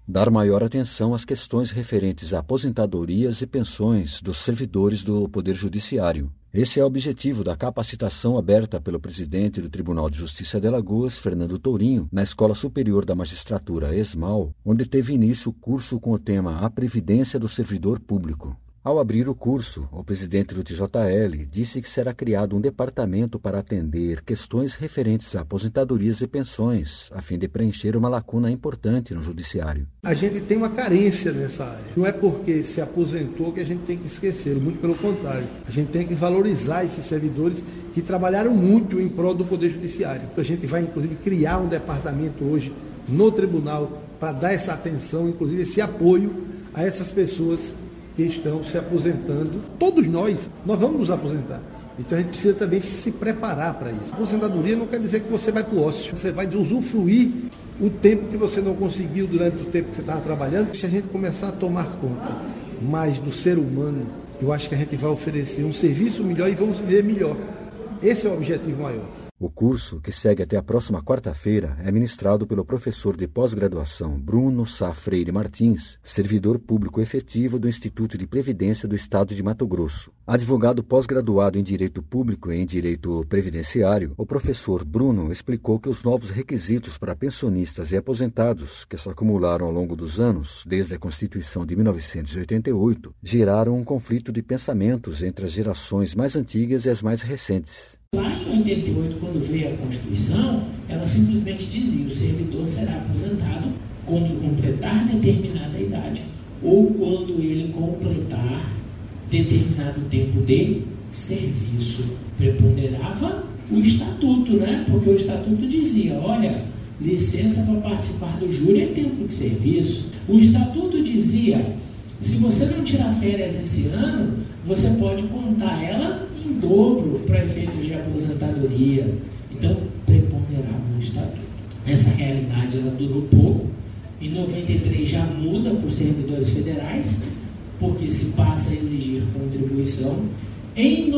dar maior atenção às questões referentes a aposentadorias e pensões dos servidores do Poder Judiciário. Esse é o objetivo da capacitação aberta pelo presidente do Tribunal de Justiça de Alagoas, Fernando Tourinho, na Escola Superior da Magistratura, ESMAL, onde teve início o curso com o tema A Previdência do Servidor Público. Ao abrir o curso, o presidente do TJL disse que será criado um departamento para atender questões referentes a aposentadorias e pensões, a fim de preencher uma lacuna importante no judiciário. A gente tem uma carência nessa área. Não é porque se aposentou que a gente tem que esquecer, muito pelo contrário. A gente tem que valorizar esses servidores que trabalharam muito em prol do Poder Judiciário. A gente vai, inclusive, criar um departamento hoje no tribunal para dar essa atenção, inclusive esse apoio a essas pessoas que estão se aposentando. Todos nós vamos nos aposentar. Então a gente precisa também se preparar para isso. Aposentadoria não quer dizer que você vai para o ócio. Você vai usufruir o tempo que você não conseguiu durante o tempo que você estava trabalhando. Se a gente começar a tomar conta mais do ser humano, eu acho que a gente vai oferecer um serviço melhor e vamos viver melhor. Esse é o objetivo maior. O curso, que segue até a próxima quarta-feira, é ministrado pelo professor de pós-graduação Bruno Sá Freire Martins, servidor público efetivo do Instituto de Previdência do Estado de Mato Grosso. Advogado pós-graduado em Direito Público e em Direito Previdenciário, o professor Bruno explicou que os novos requisitos para pensionistas e aposentados, que se acumularam ao longo dos anos, desde a Constituição de 1988, geraram um conflito de pensamentos entre as gerações mais antigas e as mais recentes. Lá em 88, quando veio a Constituição, ela simplesmente dizia: o servidor será aposentado quando completar determinada idade ou quando ele completar determinado tempo de serviço. Preponderava o estatuto, né? Porque o estatuto dizia: olha, licença para participar do júri é tempo de serviço. O estatuto dizia: se você não tirar férias esse ano, você pode contar ela em dobro para efeitos de aposentadoria. Então, preponderava o estatuto. Essa realidade ela durou pouco. Em 93 já muda para os servidores federais, porque se passa a exigir contribuição. Em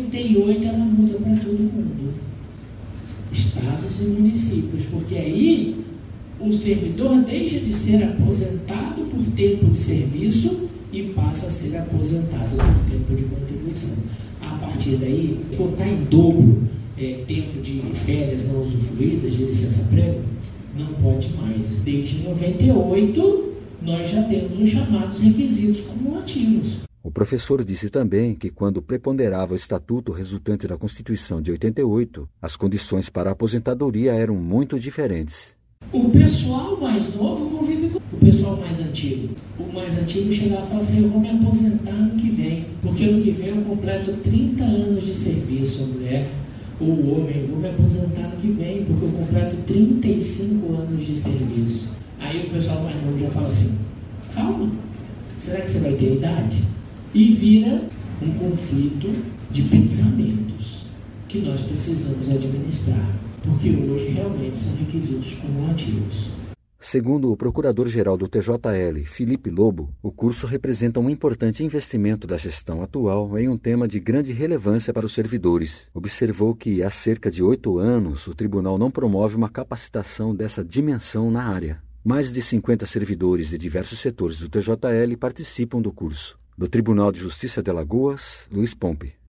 98 ela muda para todo mundo, estados e municípios, porque aí o servidor deixa de ser aposentado por tempo de serviço e passa a ser aposentado por tempo de contribuição. A partir daí, contar em dobro tempo de férias não usufruídas, de licença-prêmio, não pode mais. Desde 98, nós já temos os chamados requisitos cumulativos. O professor disse também que, quando preponderava o estatuto resultante da Constituição de 88, as condições para a aposentadoria eram muito diferentes. O pessoal mais novo convive com o pessoal mais antigo. O mais antigo chegava e falava assim: eu vou me aposentar ano que vem, porque ano que vem eu completo 30 anos de serviço, a mulher ou o homem. Eu vou me aposentar ano que vem, porque eu completo 35 anos de serviço. Aí o pessoal mais novo já fala assim: calma, será que você vai ter idade? E vira um conflito de pensamentos que nós precisamos administrar, porque hoje realmente são requisitos cumulativos. Segundo o Procurador-Geral do TJL, Felipe Lobo, o curso representa um importante investimento da gestão atual em um tema de grande relevância para os servidores. Observou que, há cerca de 8 anos, o tribunal não promove uma capacitação dessa dimensão na área. Mais de 50 servidores de diversos setores do TJL participam do curso. Do Tribunal de Justiça de Alagoas, Luiz Pompe.